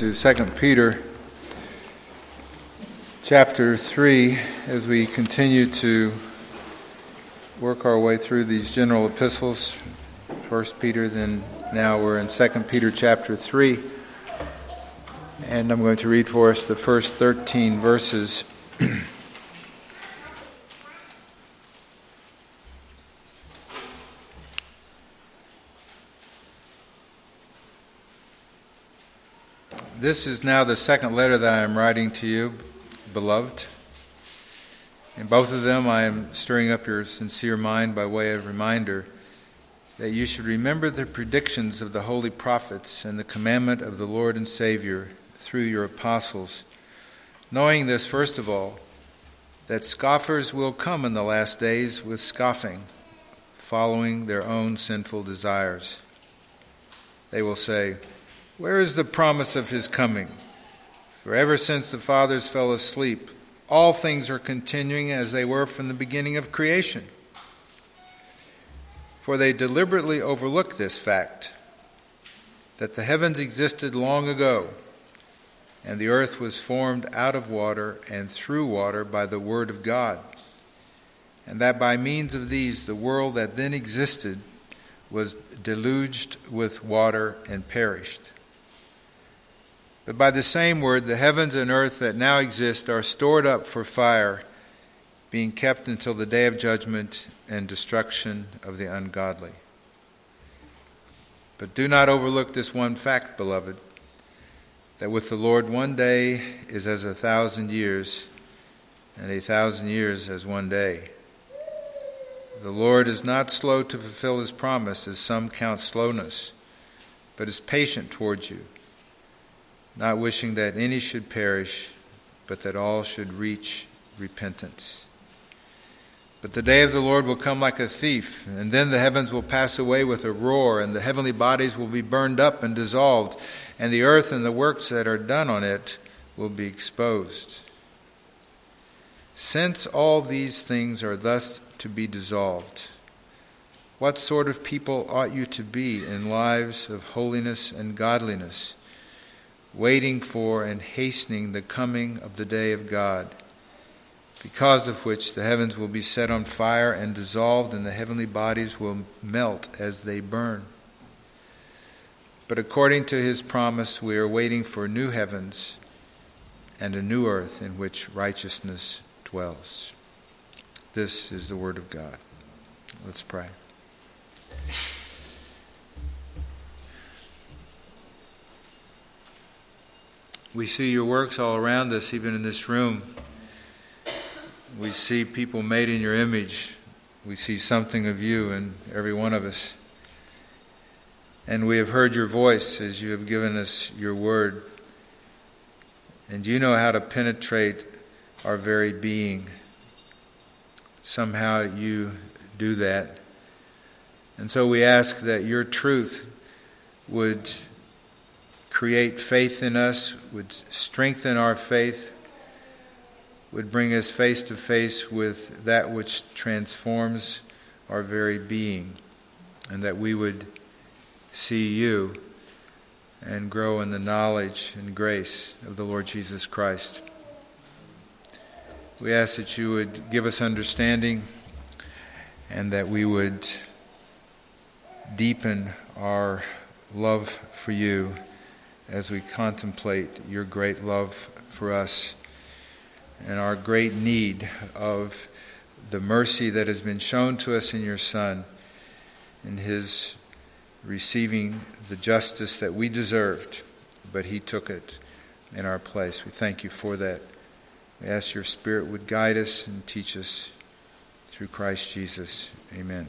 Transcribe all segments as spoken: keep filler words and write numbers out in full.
to Second Peter chapter three as we continue to work our way through these general epistles. First Peter, then now we're in Second Peter chapter three. And I'm going to read for us the first thirteen verses. This is now the second letter that I am writing to you, beloved. In both of them I am stirring up your sincere mind by way of reminder that you should remember the predictions of the holy prophets and the commandment of the Lord and Savior through your apostles, knowing this first of all, that scoffers will come in the last days with scoffing, following their own sinful desires. They will say, "Where is the promise of his coming? For ever since the fathers fell asleep, all things are continuing as they were from the beginning of creation." For they deliberately overlook this fact, that the heavens existed long ago, and the earth was formed out of water and through water by the word of God, and that by means of these the world that then existed was deluged with water and perished. But by the same word, the heavens and earth that now exist are stored up for fire, being kept until the day of judgment and destruction of the ungodly. But do not overlook this one fact, beloved, that with the Lord one day is as a thousand years, and a thousand years as one day. The Lord is not slow to fulfill his promise, as some count slowness, but is patient towards you, not wishing that any should perish, but that all should reach repentance. But the day of the Lord will come like a thief, and then the heavens will pass away with a roar, and the heavenly bodies will be burned up and dissolved, and the earth and the works that are done on it will be exposed. Since all these things are thus to be dissolved, what sort of people ought you to be in lives of holiness and godliness, waiting for and hastening the coming of the day of God, because of which the heavens will be set on fire and dissolved, and the heavenly bodies will melt as they burn. But according to his promise, we are waiting for new heavens and a new earth in which righteousness dwells. This is the word of God. Let's pray. We see your works all around us, even in this room. We see people made in your image. We see something of you in every one of us. And we have heard your voice as you have given us your word. And you know how to penetrate our very being. Somehow you do that. And so we ask that your truth would create faith in us, would strengthen our faith, would bring us face to face with that which transforms our very being, and that we would see you and grow in the knowledge and grace of the Lord Jesus Christ. We ask that you would give us understanding, and that we would deepen our love for you as we contemplate your great love for us and our great need of the mercy that has been shown to us in your Son, in his receiving the justice that we deserved, but he took it in our place. We thank you for that. We ask your Spirit would guide us and teach us through Christ Jesus. Amen.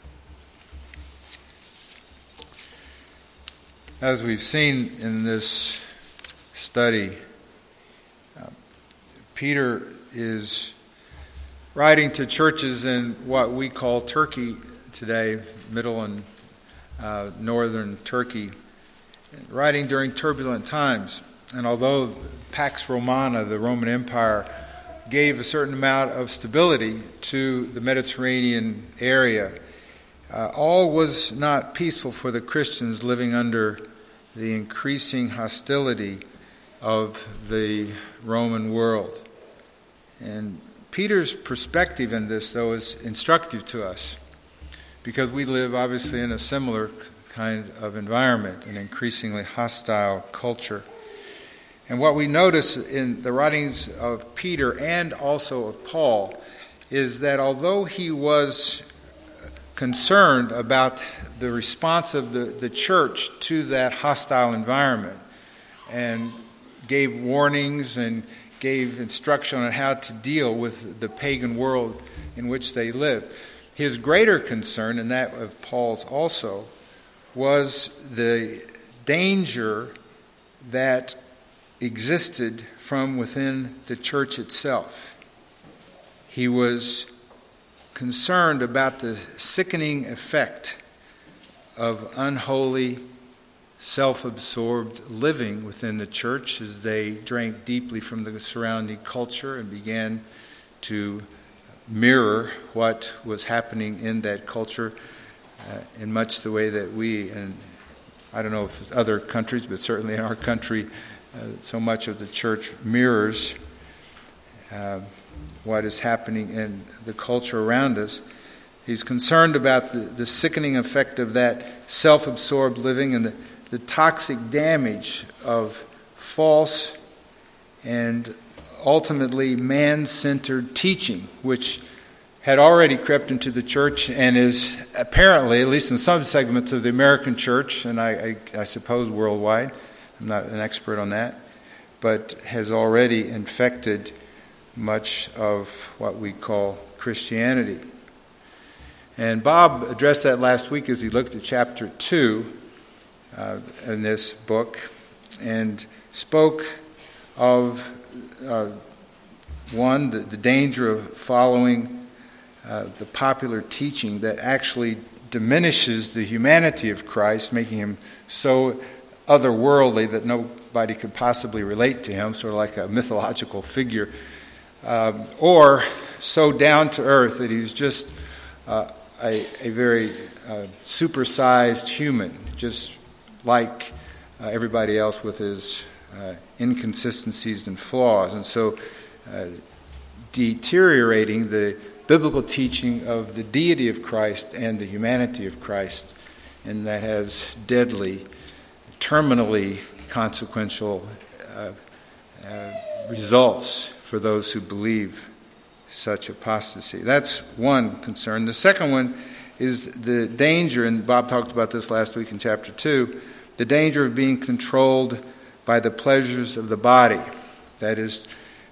As we've seen in this study, uh, Peter is writing to churches in what we call Turkey today, middle and uh, northern Turkey, writing during turbulent times. And although Pax Romana, the Roman Empire, gave a certain amount of stability to the Mediterranean area, uh, all was not peaceful for the Christians living under the increasing hostility of the Roman world. And Peter's perspective in this, though, is instructive to us because we live, obviously, in a similar kind of environment, an increasingly hostile culture. And what we notice in the writings of Peter and also of Paul is that although he was concerned about the response of the, the church to that hostile environment and gave warnings and gave instruction on how to deal with the pagan world in which they lived, his greater concern, and that of Paul's also, was the danger that existed from within the church itself. He was concerned about the sickening effect of unholy, self-absorbed living within the church as they drank deeply from the surrounding culture and began to mirror what was happening in that culture uh, in much the way that we, and I don't know if it's other countries, but certainly in our country, uh, so much of the church mirrors uh, what is happening in the culture around us. He's concerned about the, the sickening effect of that self-absorbed living and the, the toxic damage of false and ultimately man-centered teaching, which had already crept into the church and is apparently, at least in some segments of the American church, and I, I, I suppose worldwide, I'm not an expert on that, but has already infected much of what we call Christianity. And Bob addressed that last week as he looked at chapter two uh, in this book and spoke of, uh, one, the, the danger of following uh, the popular teaching that actually diminishes the humanity of Christ, making him so otherworldly that nobody could possibly relate to him, sort of like a mythological figure, um, or so down to earth that he's just uh, a, a very uh, supersized human, just like uh, everybody else with his uh, inconsistencies and flaws. And so uh, deteriorating the biblical teaching of the deity of Christ and the humanity of Christ, and that has deadly, terminally consequential uh, uh, results for those who believe such apostasy. That's one concern. The second one is the danger, and Bob talked about this last week in chapter two, the danger of being controlled by the pleasures of the body. That is,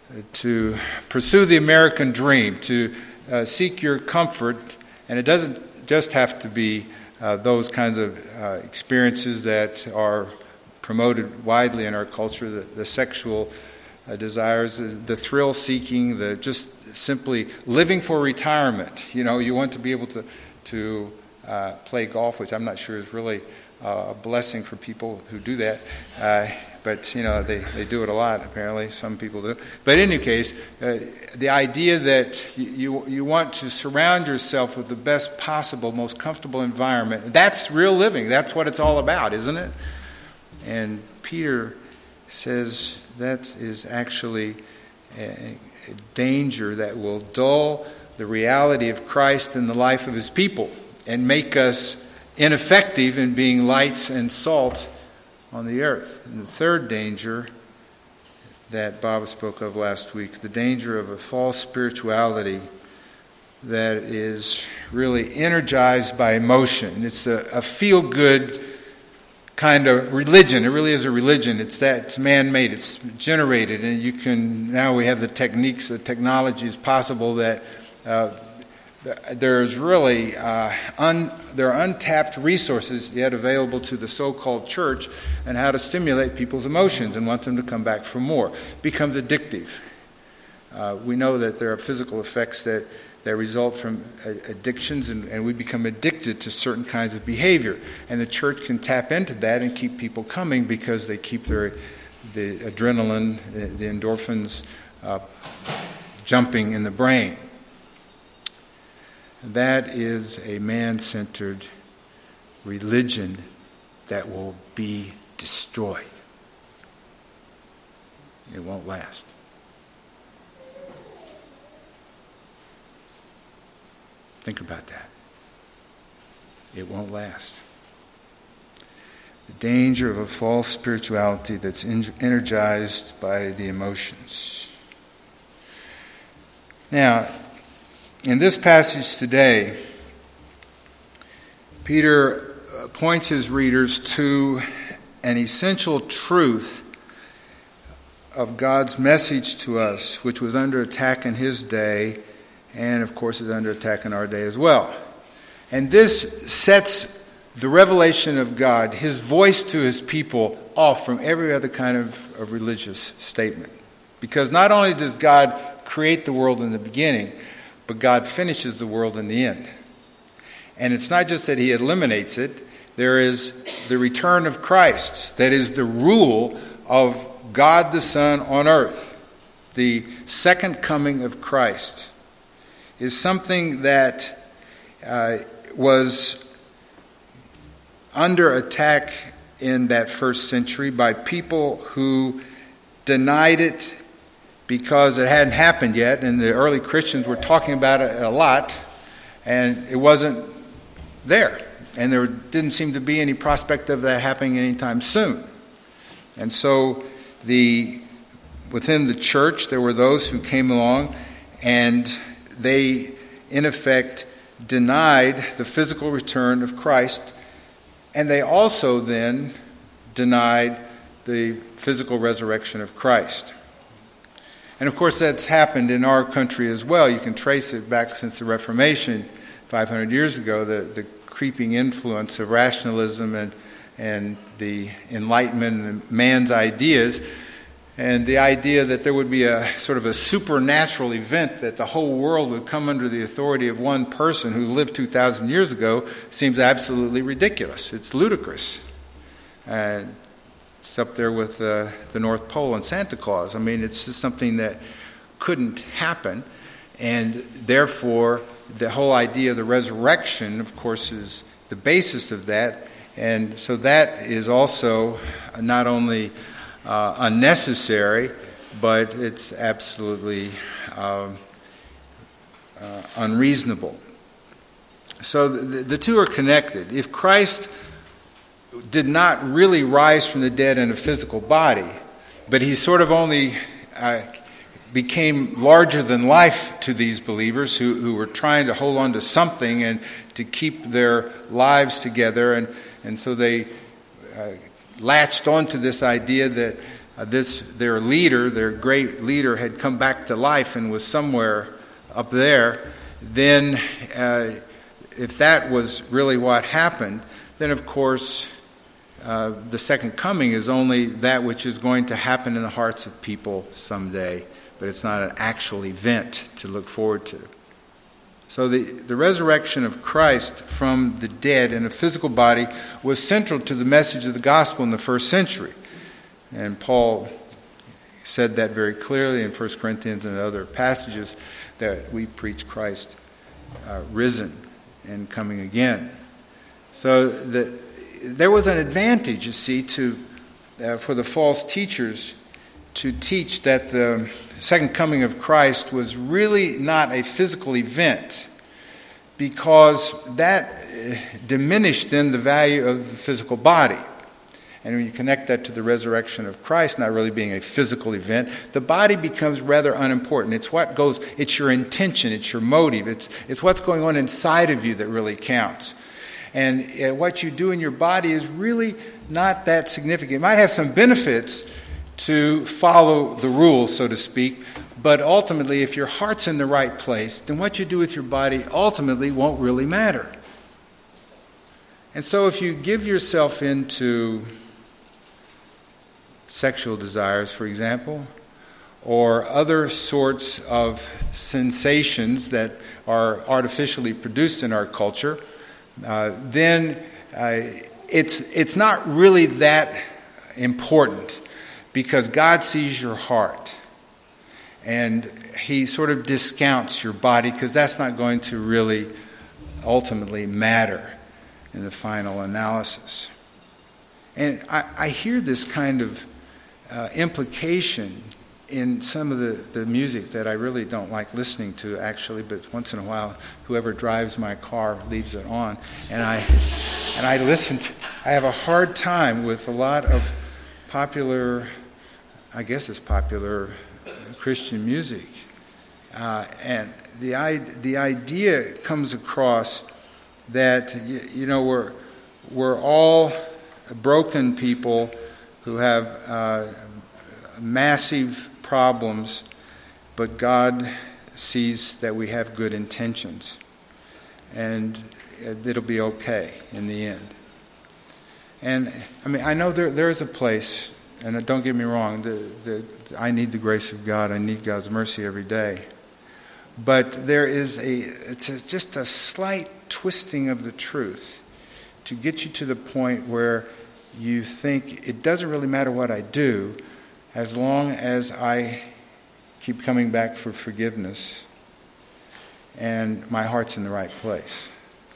to pursue the American dream, to uh, seek your comfort, and it doesn't just have to be uh, those kinds of uh, experiences that are promoted widely in our culture, the, the sexual uh, desires, the, the thrill-seeking, the just simply living for retirement. You know, you want to be able to, to uh, play golf, which I'm not sure is really uh, a blessing for people who do that. Uh, But, you know, they, they do it a lot, apparently. Some people do. But in any case, uh, the idea that you, you want to surround yourself with the best possible, most comfortable environment, that's real living. That's what it's all about, isn't it? And Peter says that is actually a, a danger that will dull the reality of Christ in the life of his people and make us ineffective in being lights and salt on the earth. And the third danger that Bob spoke of last week, the danger of a false spirituality that is really energized by emotion. It's a, a feel-good kind of religion. It really is a religion. It's that it's man-made. It's generated, and you can now we have the techniques, the technology is possible that uh, there's really uh, un, there are untapped resources yet available to the so-called church and how to stimulate people's emotions and want them to come back for more. It becomes addictive. Uh, we know that there are physical effects that, that result from addictions, and, and we become addicted to certain kinds of behavior. And the church can tap into that and keep people coming because they keep their the adrenaline, the, the endorphins uh, jumping in the brain. That is a man-centered religion that will be destroyed. It won't last. Think about that. It won't last. The danger of a false spirituality that's energized by the emotions. Now, in this passage today, Peter points his readers to an essential truth of God's message to us, which was under attack in his day, and of course is under attack in our day as well. And this sets the revelation of God, his voice to his people, off from every other kind of, of religious statement. Because not only does God create the world in the beginning, but God finishes the world in the end. And it's not just that he eliminates it, there is the return of Christ, that is the rule of God the Son on earth. The second coming of Christ is something that uh, was under attack in that first century by people who denied it because it hadn't happened yet, and the early Christians were talking about it a lot, and it wasn't there. And there didn't seem to be any prospect of that happening anytime soon. And so the within the church, there were those who came along, and they, in effect, denied the physical return of Christ, and they also then denied the physical resurrection of Christ. And of course that's happened in our country as well. You can trace it back since the Reformation five hundred years ago, the, the creeping influence of rationalism and, and the Enlightenment and man's ideas, and the idea that there would be a sort of a supernatural event, that the whole world would come under the authority of one person who lived two thousand years ago, seems absolutely ridiculous. It's ludicrous. Uh, it's up there with uh, the North Pole and Santa Claus. I mean, it's just something that couldn't happen, and therefore the whole idea of the resurrection, of course, is the basis of that, and so that is also not only Uh, unnecessary, but it's absolutely uh, uh, unreasonable. So the, the two are connected. If Christ did not really rise from the dead in a physical body, but he sort of only uh, became larger than life to these believers who, who were trying to hold on to something and to keep their lives together, and, and so they uh, latched onto this idea that uh, this their leader, their great leader, had come back to life and was somewhere up there, then uh, if that was really what happened, then of course uh, the second coming is only that which is going to happen in the hearts of people someday, but it's not an actual event to look forward to. So the, the resurrection of Christ from the dead in a physical body was central to the message of the gospel in the first century. And Paul said that very clearly in First Corinthians and other passages, that we preach Christ uh, risen and coming again. So the, there was an advantage, you see, to uh, for the false teachers to teach that the second coming of Christ was really not a physical event, because that diminished then the value of the physical body. And when you connect that to the resurrection of Christ not really being a physical event, the body becomes rather unimportant. It's what goes, it's your intention, it's your motive, it's it's what's going on inside of you that really counts. And uh, what you do in your body is really not that significant. It might have some benefits to follow the rules, so to speak, but ultimately, if your heart's in the right place, then what you do with your body ultimately won't really matter. And so if you give yourself into sexual desires, for example, or other sorts of sensations that are artificially produced in our culture, uh, then uh, it's it's not really that important, because God sees your heart. And he sort of discounts your body, because that's not going to really ultimately matter in the final analysis. And I, I hear this kind of uh, implication in some of the, the music that I really don't like listening to, actually, but once in a while, whoever drives my car leaves it on, and I and I listen to, I have a hard time with a lot of popular, I guess it's popular Christian music. Uh, and the the idea comes across that, you, you know, we're, we're all broken people who have uh, massive problems, but God sees that we have good intentions, and it'll be okay in the end. And I mean, I know there there is a place, and don't get me wrong, the, the, I need the grace of God, I need God's mercy every day. But there is a, it's a, just a slight twisting of the truth to get you to the point where you think it doesn't really matter what I do as long as I keep coming back for forgiveness and my heart's in the right place.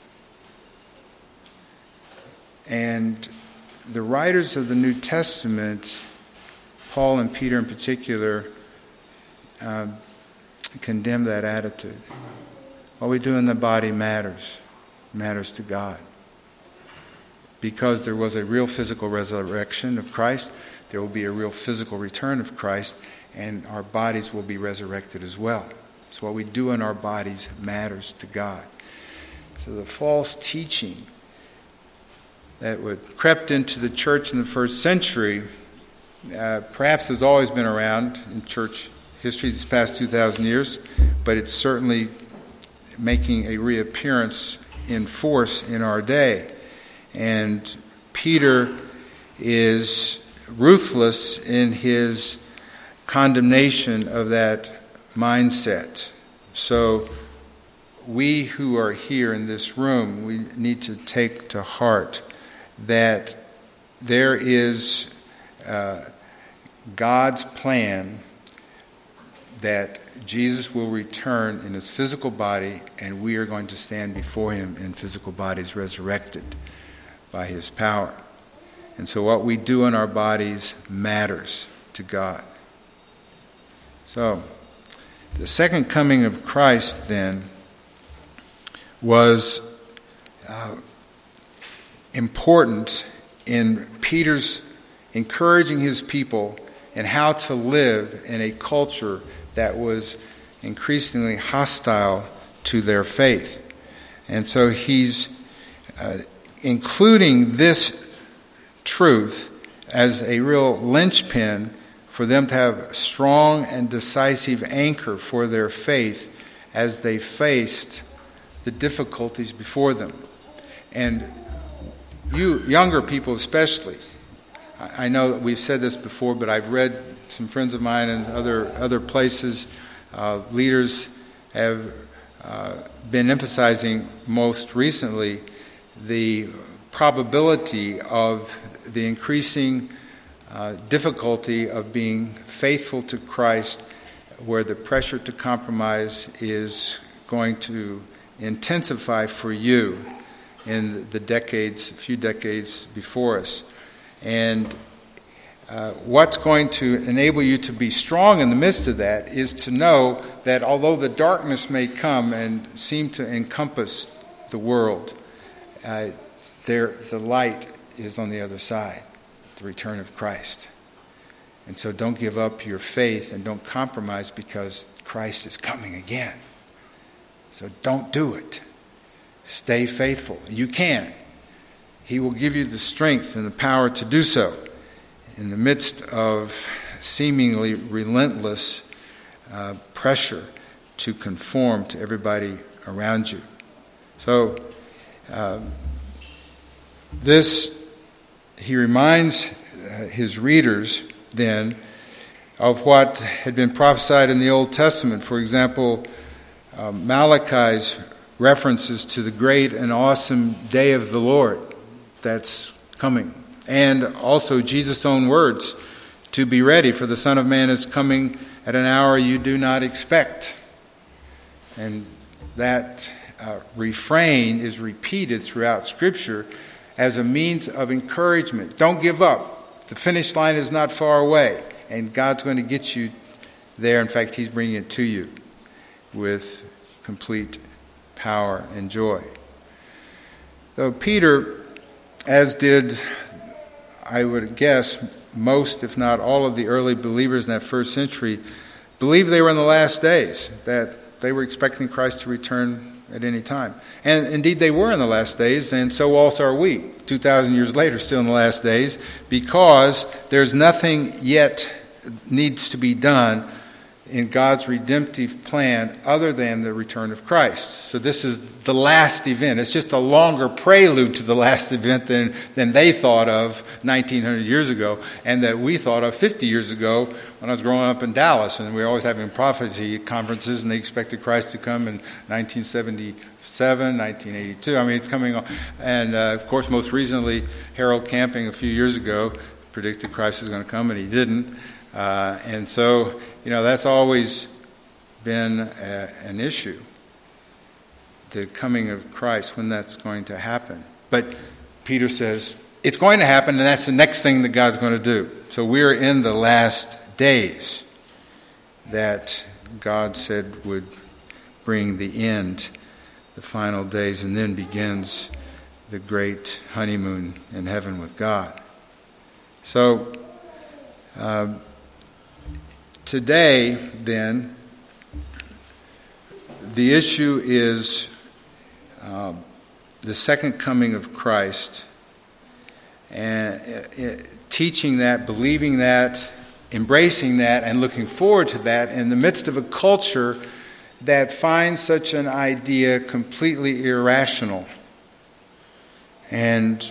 And the writers of the New Testament, Paul and Peter in particular, uh, condemn that attitude. What we do in the body matters, matters to God. Because there was a real physical resurrection of Christ, there will be a real physical return of Christ, and our bodies will be resurrected as well. So what we do in our bodies matters to God. So the false teaching that would crept into the church in the first century, uh, perhaps has always been around in church history these past two thousand years, but it's certainly making a reappearance in force in our day. And Peter is ruthless in his condemnation of that mindset. So we who are here in this room, we need to take to heart that there is uh, God's plan that Jesus will return in his physical body, and we are going to stand before him in physical bodies resurrected by his power. And so what we do in our bodies matters to God. So, the second coming of Christ then was uh, important in Peter's encouraging his people in how to live in a culture that was increasingly hostile to their faith. And so he's uh, including this truth as a real linchpin for them to have a strong and decisive anchor for their faith as they faced the difficulties before them. And you younger people especially, I know that we've said this before, but I've read some friends of mine and other other places, uh, leaders have uh, been emphasizing most recently the probability of the increasing uh, difficulty of being faithful to Christ, where the pressure to compromise is going to intensify for you in the decades, few decades before us. And uh, what's going to enable you to be strong in the midst of that is to know that although the darkness may come and seem to encompass the world, uh, there the light is on the other side, the return of Christ. And so don't give up your faith and don't compromise, because Christ is coming again. So don't do it. Stay faithful. You can. He will give you the strength and the power to do so in the midst of seemingly relentless uh, pressure to conform to everybody around you. So uh, this, he reminds uh, his readers then of what had been prophesied in the Old Testament. For example, uh, Malachi's references to the great and awesome day of the Lord that's coming. And also Jesus' own words, to be ready, for the Son of Man is coming at an hour you do not expect. And that uh, refrain is repeated throughout Scripture as a means of encouragement. Don't give up. The finish line is not far away, and God's going to get you there. In fact, he's bringing it to you with complete power and joy. Though Peter, as did, I would guess, most, if not all, of the early believers in that first century, believed they were in the last days, that they were expecting Christ to return at any time. And indeed they were in the last days, and so also are we, two thousand years later, still in the last days, because there's nothing yet needs to be done in God's redemptive plan other than the return of Christ. So this is the last event. It's just a longer prelude to the last event than, than they thought of nineteen hundred years ago, and that we thought of fifty years ago when I was growing up in Dallas, and we were always having prophecy conferences, and they expected Christ to come in nineteen seventy-seven, nineteen eighty-two. I mean, it's coming on. And uh, of course, most recently, Harold Camping a few years ago predicted Christ was going to come, and he didn't. Uh, and so, you know, that's always been a, an issue, the coming of Christ, when that's going to happen. But Peter says, it's going to happen, and that's the next thing that God's going to do. So we're in the last days that God said would bring the end, the final days, and then begins the great honeymoon in heaven with God. So, uh, Today, then, the issue is uh, the second coming of Christ, and uh, teaching that, believing that, embracing that, and looking forward to that in the midst of a culture that finds such an idea completely irrational. And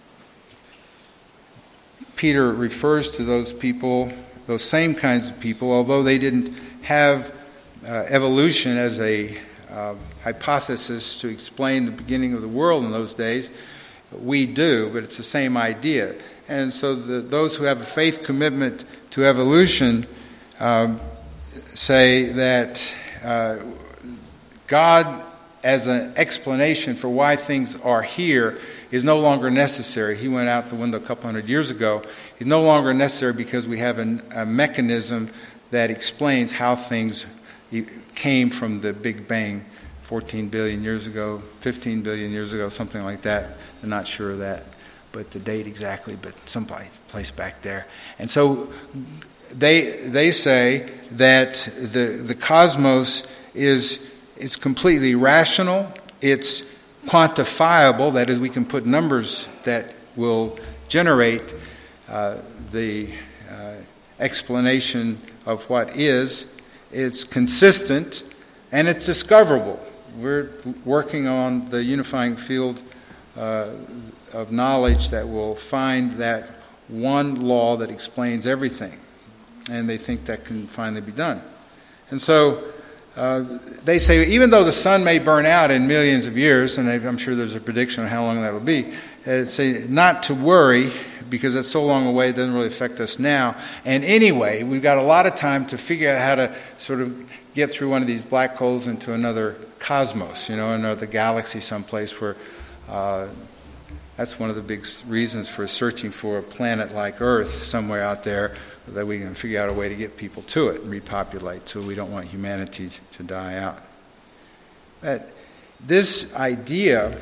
Peter refers to those people, those same kinds of people, although they didn't have uh, evolution as a uh, hypothesis to explain the beginning of the world in those days. We do, but it's the same idea. And so the, those who have a faith commitment to evolution um, say that uh, God, as an explanation for why things are here, is no longer necessary. He went out the window a couple hundred years ago. He's no longer necessary because we have an, a mechanism that explains how things came from the Big Bang fourteen billion years ago, fifteen billion years ago, something like that. I'm not sure of that, but the date exactly, but someplace place back there. And so they they say that the the cosmos is it's completely rational, it's quantifiable, that is, we can put numbers that will generate uh, the uh, explanation of what is. It's consistent, and it's discoverable. We're working on the unifying field uh, of knowledge that will find that one law that explains everything, and they think that can finally be done. And so Uh, they say even though the sun may burn out in millions of years, and I'm sure there's a prediction on how long that will be, uh, say not to worry because it's so long away, it doesn't really affect us now. And anyway, we've got a lot of time to figure out how to sort of get through one of these black holes into another cosmos, you know, another galaxy someplace where uh, that's one of the big reasons for searching for a planet like Earth somewhere out there, that we can figure out a way to get people to it and repopulate, so we don't want humanity to die out. But this idea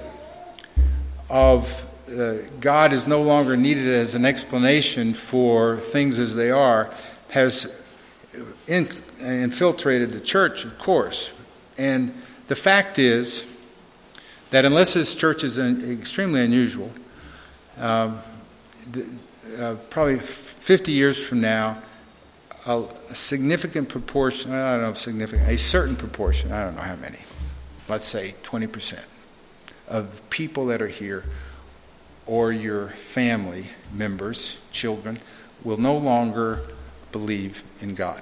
of uh, God is no longer needed as an explanation for things as they are has in, infiltrated the church, of course. And the fact is that unless this church is an, extremely unusual, um, the, uh, probably fifty years from now, a, a significant proportion, I don't know if significant, a certain proportion, I don't know how many, let's say twenty percent of people that are here or your family members, children, will no longer believe in God.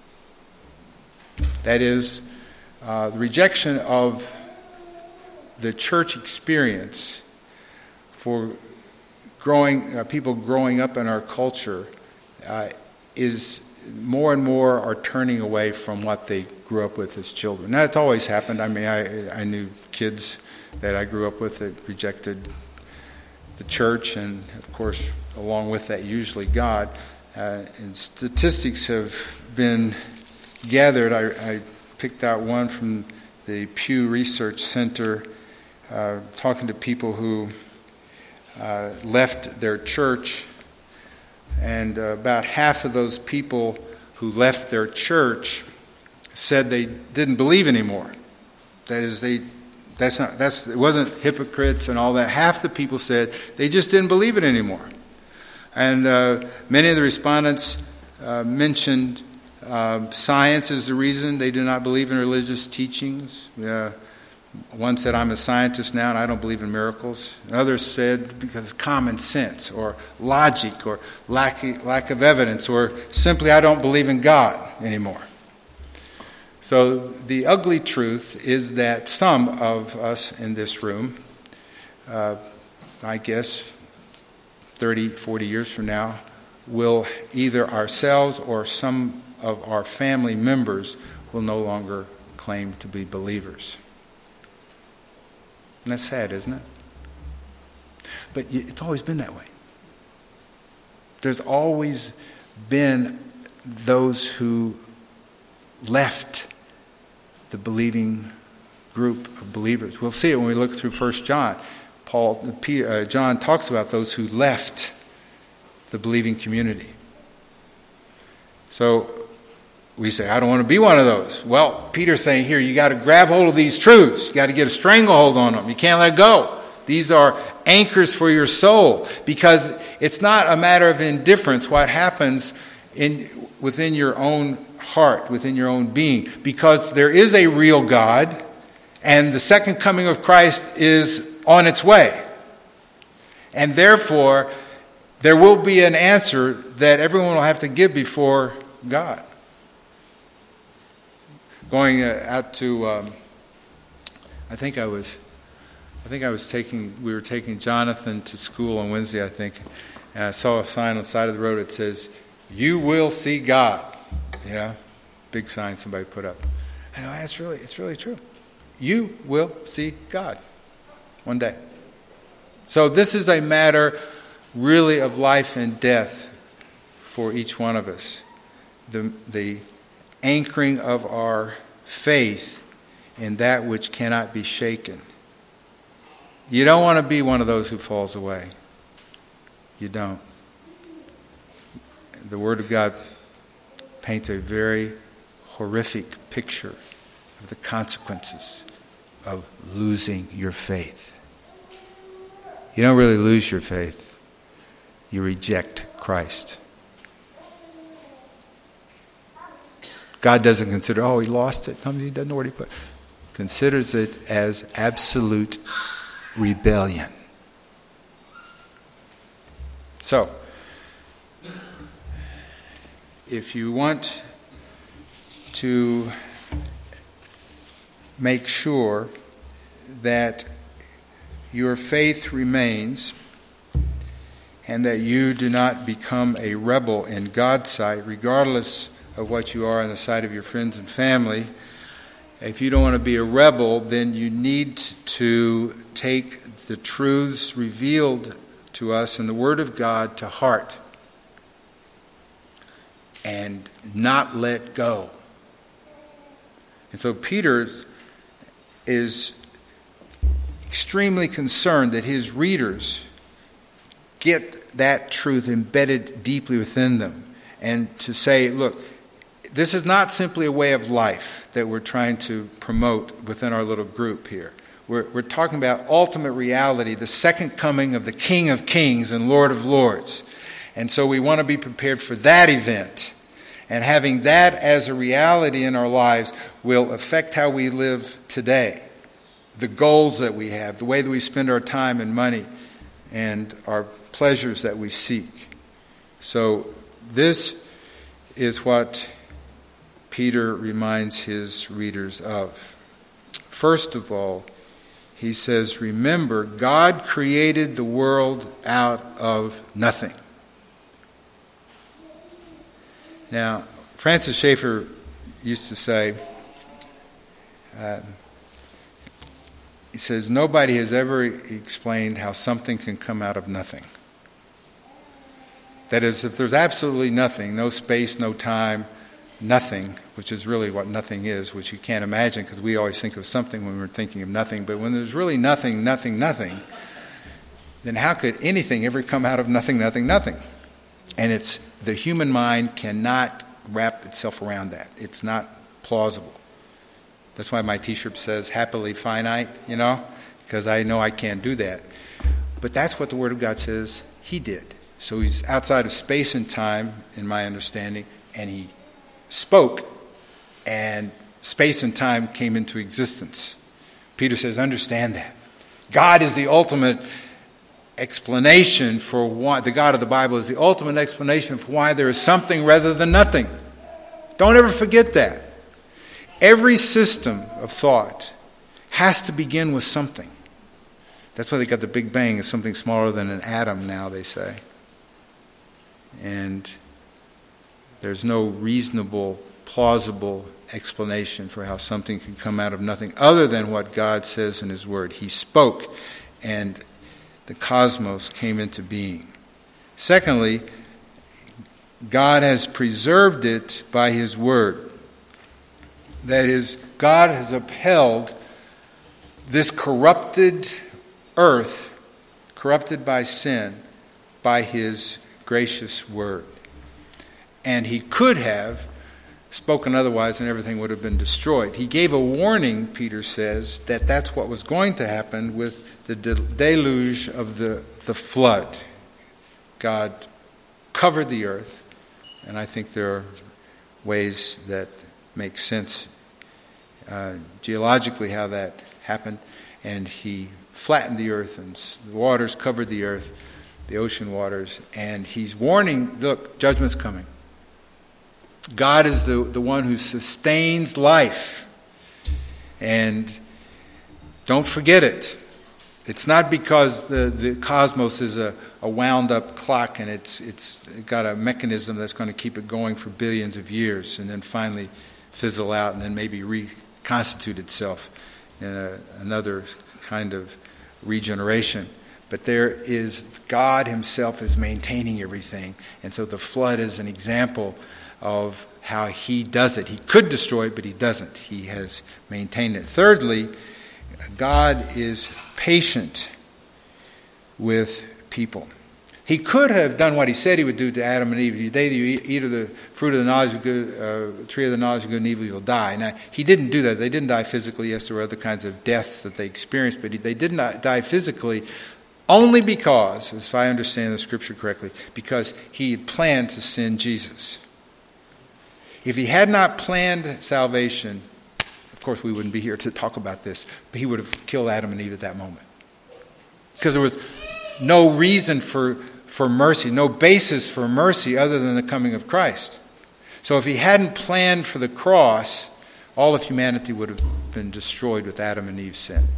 That is, uh, the rejection of the church experience for growing uh, people growing up in our culture uh, is more and more are turning away from what they grew up with as children. Now, it's always happened. I mean, I, I knew kids that I grew up with that rejected the church, and of course, along with that, usually God. Uh, and statistics have been gathered, I, I picked out one from the Pew Research Center, uh, talking to people who uh, left their church, and uh, about half of those people who left their church said they didn't believe anymore. That is, they that's not that's it wasn't hypocrites and all that. Half the people said they just didn't believe it anymore, and uh, many of the respondents uh, mentioned uh, science as the reason they do not believe in religious teachings. Uh, one said, "I'm a scientist now, and I don't believe in miracles." Others said because of common sense, or logic, or lack lack of evidence, or simply I don't believe in God anymore. So the ugly truth is that some of us in this room, uh, I guess thirty, forty years from now, will either ourselves or some of our family members will no longer claim to be believers. And that's sad, isn't it? But it's always been that way. There's always been those who left the believing group of believers. We'll see it when we look through First John. Paul, uh, John talks about those who left the believing community. So we say, I don't want to be one of those. Well, Peter's saying here, you got to grab hold of these truths. You got to get a stranglehold on them. You can't let go. These are anchors for your soul, because it's not a matter of indifference what happens in within your own heart, within your own being, because there is a real God, and the second coming of Christ is on its way. And therefore, there will be an answer that everyone will have to give before God. Going uh, out to, um, I think I was, I think I was taking, we were taking Jonathan to school on Wednesday, I think, and I saw a sign on the side of the road that says, "You will see God." You know, big sign somebody put up. I know, that's really, it's really true. You will see God one day. So this is a matter really of life and death for each one of us. The, the anchoring of our faith in that which cannot be shaken. You don't want to be one of those who falls away. You don't. The Word of God paints a very horrific picture of the consequences of losing your faith. You don't really lose your faith. You reject Christ. God doesn't consider, oh, he lost it. He doesn't know where he put it. Considers it as absolute rebellion. So, if you want to make sure that your faith remains and that you do not become a rebel in God's sight, regardless of what you are in the sight of your friends and family, if you don't want to be a rebel, then you need to take the truths revealed to us in the Word of God to heart and not let go. And so Peter is extremely concerned that his readers get that truth embedded deeply within them, and to say, look, this is not simply a way of life that we're trying to promote within our little group here. We're, we're talking about ultimate reality, the second coming of the King of Kings and Lord of Lords. And so we want to be prepared for that event. And having that as a reality in our lives will affect how we live today. The goals that we have, the way that we spend our time and money, and our pleasures that we seek. So this is what Peter reminds his readers of. First of all, he says, remember, God created the world out of nothing. Now, Francis Schaeffer used to say, uh, he says, nobody has ever explained how something can come out of nothing. That is, if there's absolutely nothing, no space, no time, nothing, which is really what nothing is, which you can't imagine because we always think of something when we're thinking of nothing. But when there's really nothing, nothing, nothing, then how could anything ever come out of nothing, nothing, nothing? And it's the human mind cannot wrap itself around that. It's not plausible. That's why my t-shirt says happily finite, you know, because I know I can't do that. But that's what the Word of God says he did. So he's outside of space and time, in my understanding, and he spoke, and space and time came into existence. Peter says, understand that. God is the ultimate explanation for why, the God of the Bible is the ultimate explanation for why there is something rather than nothing. Don't ever forget that. Every system of thought has to begin with something. That's why they got the Big Bang as something smaller than an atom now, they say. And there's no reasonable, plausible explanation for how something can come out of nothing other than what God says in his Word. He spoke, and the cosmos came into being. Secondly, God has preserved it by his Word. That is, God has upheld this corrupted earth, corrupted by sin, by his gracious Word. And he could have spoken otherwise and everything would have been destroyed. He gave a warning, Peter says, that that's what was going to happen with the deluge of the, the flood. God covered the earth, and I think there are ways that make sense uh, geologically how that happened. And he flattened the earth, and the waters covered the earth, the ocean waters, and he's warning, look, judgment's coming. God is the, the one who sustains life. And don't forget it. It's not because the, the cosmos is a, a wound-up clock and it's it's got a mechanism that's going to keep it going for billions of years and then finally fizzle out and then maybe reconstitute itself in a, another kind of regeneration. But there is, God himself is maintaining everything. And so the flood is an example of how he does it. He could destroy it, but he doesn't. He has maintained it. Thirdly, God is patient with people. He could have done what he said he would do to Adam and Eve. The day that you eat of the fruit of the knowledge of good, uh, tree of the knowledge of good and evil, you'll die. Now, he didn't do that. They didn't die physically. Yes, there were other kinds of deaths that they experienced, but they did not die physically only because, if I understand the scripture correctly, because he had planned to send Jesus. If he had not planned salvation, of course we wouldn't be here to talk about this, but he would have killed Adam and Eve at that moment. Because there was no reason for, for mercy, no basis for mercy other than the coming of Christ. So if he hadn't planned for the cross, all of humanity would have been destroyed with Adam and Eve's sin.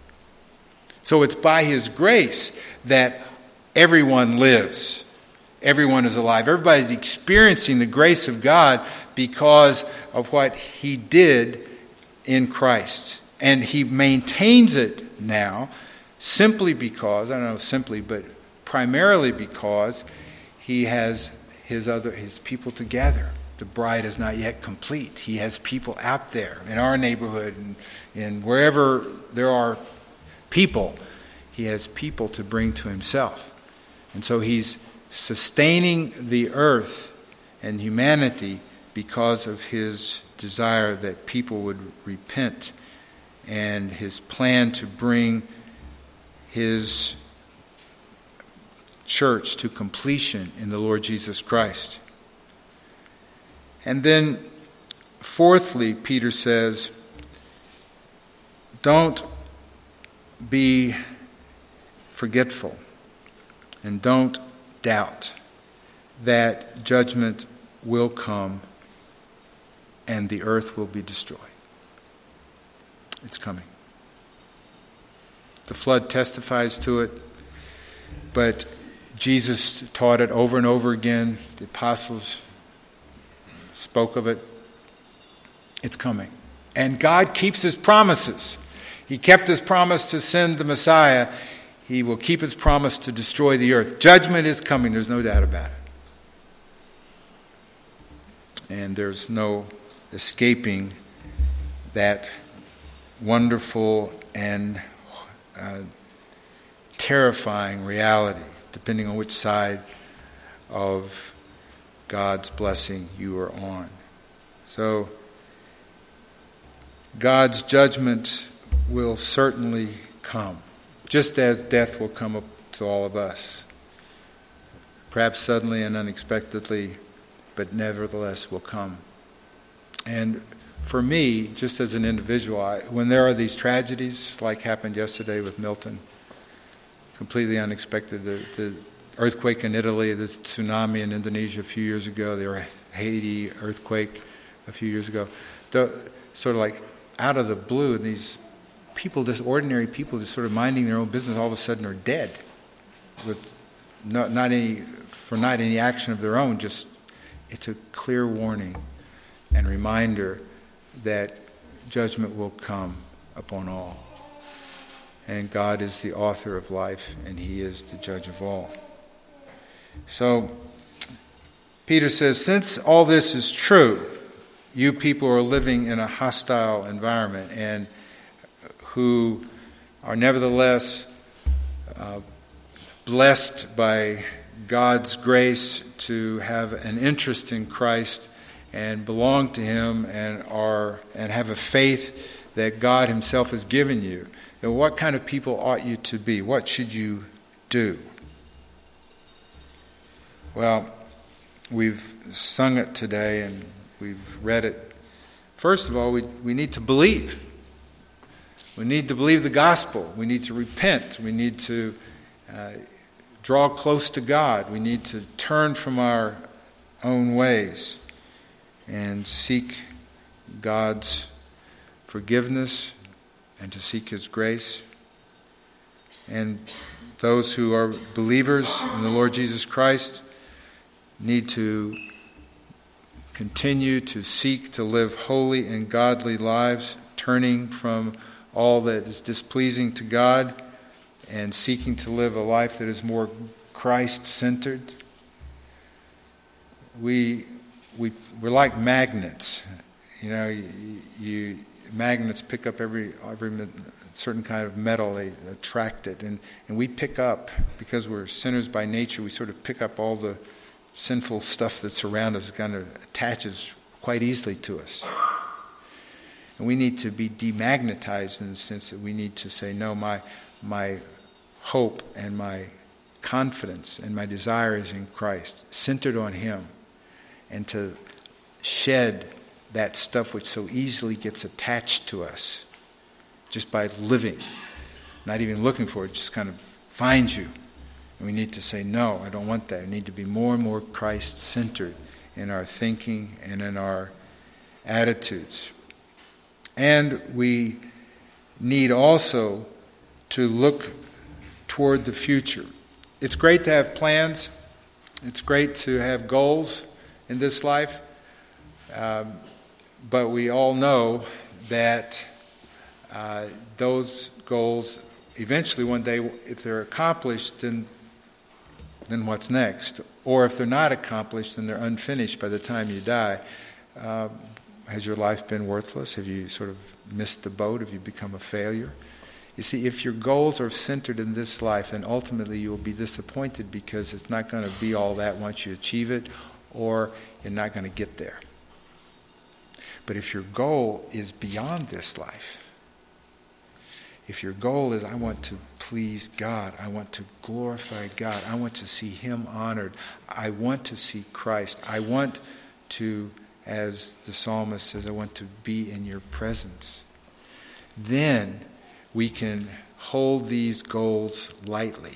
So it's by his grace that everyone lives. Everyone is alive. Everybody's experiencing the grace of God because of what he did in Christ. And he maintains it now simply because, I don't know simply, but primarily because he has his other his people together. The bride is not yet complete. He has people out there in our neighborhood and, and wherever there are people, he has people to bring to himself. And so he's sustaining the earth and humanity because of his desire that people would repent and his plan to bring his church to completion in the Lord Jesus Christ. And then, fourthly, Peter says, don't be forgetful and don't doubt that judgment will come and the earth will be destroyed. It's coming. The flood testifies to it, but Jesus taught it over and over again. The apostles spoke of it. It's coming. And God keeps his promises. He kept his promise to send the Messiah. He will keep his promise to destroy the earth. Judgment is coming. There's no doubt about it. And there's no escaping that wonderful and uh, terrifying reality, depending on which side of God's blessing you are on. So, God's judgment will certainly come, just as death will come up to all of us. Perhaps suddenly and unexpectedly, but nevertheless will come. And for me, just as an individual, I, when there are these tragedies, like happened yesterday with Milton, completely unexpected, the, the earthquake in Italy, the tsunami in Indonesia a few years ago, the Haiti earthquake a few years ago, the, sort of like out of the blue, these people, just ordinary people, just sort of minding their own business, all of a sudden are dead, with not, not any, for not any action of their own. Just, it's a clear warning and reminder that judgment will come upon all. And God is the author of life, and He is the judge of all. So, Peter says, since all this is true, you people are living in a hostile environment and who are nevertheless uh, blessed by God's grace to have an interest in Christ and belong to Him and are and have a faith that God Himself has given you. Then what kind of people ought you to be? What should you do? Well, we've sung it today and we've read it. First of all, we, we need to believe. We need to believe the gospel. We need to repent. We need to uh, draw close to God. We need to turn from our own ways and seek God's forgiveness and to seek His grace. And those who are believers in the Lord Jesus Christ need to continue to seek to live holy and godly lives, turning from all that is displeasing to God and seeking to live a life that is more Christ-centered. We, we, we're like magnets. You know, you, you magnets pick up every every certain kind of metal, they attract it. And, and we pick up, because we're sinners by nature, we sort of pick up all the sinful stuff that's around us, kind of attaches quite easily to us. And we need to be demagnetized in the sense that we need to say, no, my my hope and my confidence and my desire is in Christ, centered on Him, and to shed that stuff which so easily gets attached to us just by living, not even looking for it, just kind of finds you. And we need to say, no, I don't want that. We need to be more and more Christ-centered in our thinking and in our attitudes. And we need also to look toward the future. It's great to have plans. It's great to have goals in this life. Um, but we all know that uh, those goals, eventually one day, if they're accomplished, then then what's next? Or if they're not accomplished, then they're unfinished by the time you die. Uh, has your life been worthless? Have you sort of missed the boat? Have you become a failure? You see, if your goals are centered in this life, then ultimately you will be disappointed because it's not going to be all that once you achieve it, or you're not going to get there. But if your goal is beyond this life, if your goal is, I want to please God, I want to glorify God, I want to see Him honored, I want to see Christ, I want to, as the psalmist says, I want to be in your presence, then we can hold these goals lightly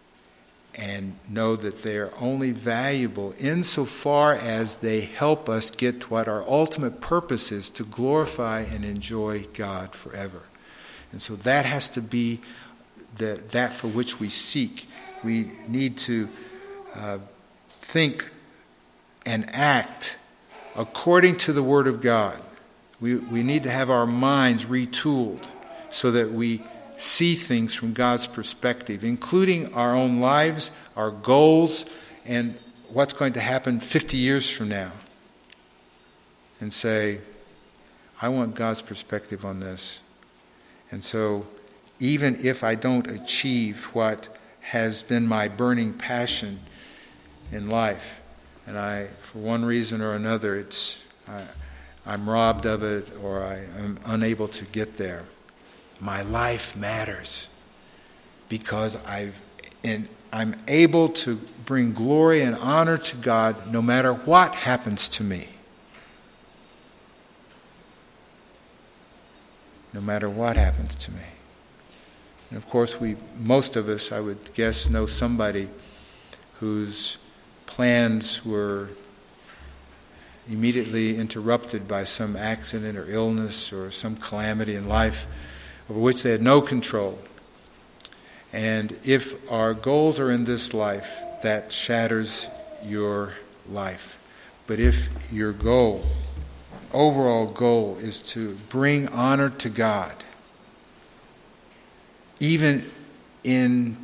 and know that they are only valuable insofar as they help us get to what our ultimate purpose is, to glorify and enjoy God forever. And so that has to be the, that for which we seek. We need to uh, think and act according to the Word of God. We, we need to have our minds retooled so that we see things from God's perspective, including our own lives, our goals, and what's going to happen fifty years from now. and say, I want God's perspective on this. And so even if I don't achieve what has been my burning passion in life, and I, for one reason or another, it's I, I'm robbed of it, or I am unable to get there, my life matters because I've and I'm able to bring glory and honor to God no matter what happens to me. No matter what happens to me. And of course, we, most of us, I would guess, know somebody whose plans were immediately interrupted by some accident or illness or some calamity in life over which they had no control. And if our goals are in this life, that shatters your life. But if your goal, overall goal, is to bring honor to God, even in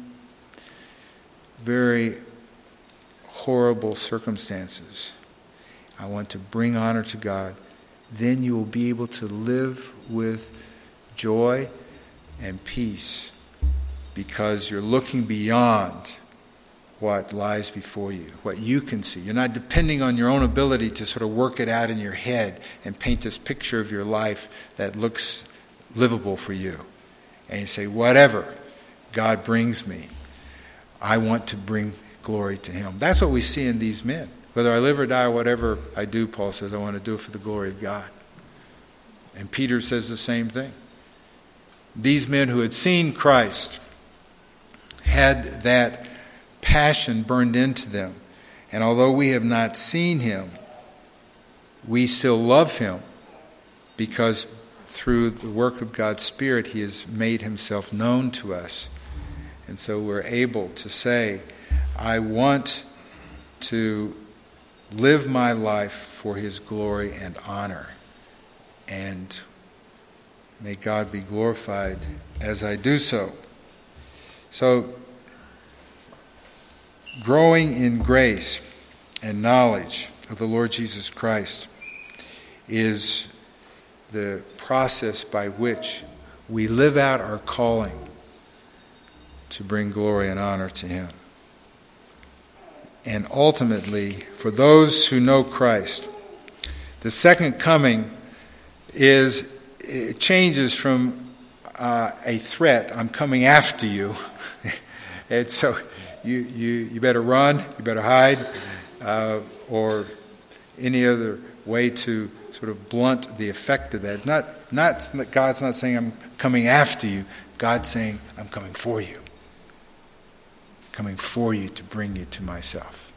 very horrible circumstances, I want to bring honor to God, then you will be able to live with joy and peace because you're looking beyond what lies before you, what you can see. You're not depending on your own ability to sort of work it out in your head and paint this picture of your life that looks livable for you. And you say, whatever God brings me, I want to bring glory to Him. That's what we see in these men. Whether I live or die, whatever I do, Paul says, I want to do it for the glory of God. And Peter says the same thing. These men who had seen Christ had that passion burned into them. And although we have not seen Him, we still love Him because through the work of God's Spirit, He has made Himself known to us. And so we're able to say, I want to live my life for His glory and honor. And may God be glorified as I do so. So, growing in grace and knowledge of the Lord Jesus Christ is the process by which we live out our calling to bring glory and honor to Him. And ultimately, for those who know Christ, the second coming is, it changes from uh, a threat, I'm coming after you. And so you, you, you better run, you better hide, uh, or any other way to sort of blunt the effect of that. Not, not God's not saying I'm coming after you. God's saying I'm coming for you. Coming for you to bring you to myself.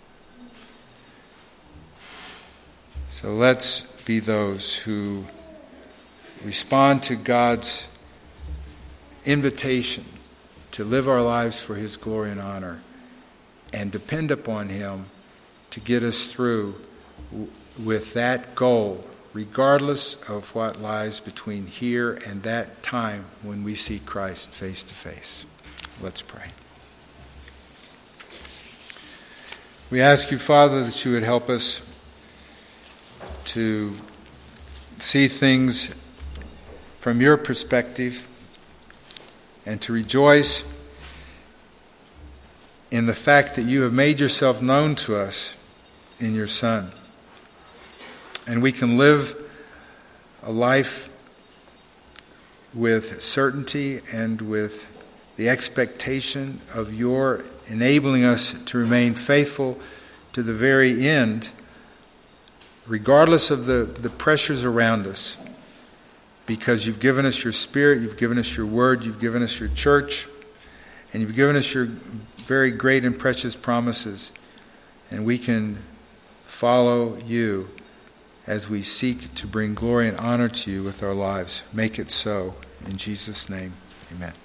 So let's be those who respond to God's invitation to live our lives for His glory and honor and depend upon Him to get us through w- with that goal, regardless of what lies between here and that time when we see Christ face to face. Let's pray. We ask you, Father, that you would help us to see things from your perspective and to rejoice in the fact that you have made yourself known to us in your Son. And we can live a life with certainty and with the expectation of your enabling us to remain faithful to the very end, regardless of the, the pressures around us, because you've given us your Spirit, you've given us your Word, you've given us your church, and you've given us your very great and precious promises. And we can follow you as we seek to bring glory and honor to you with our lives. Make it so. In Jesus' name, amen.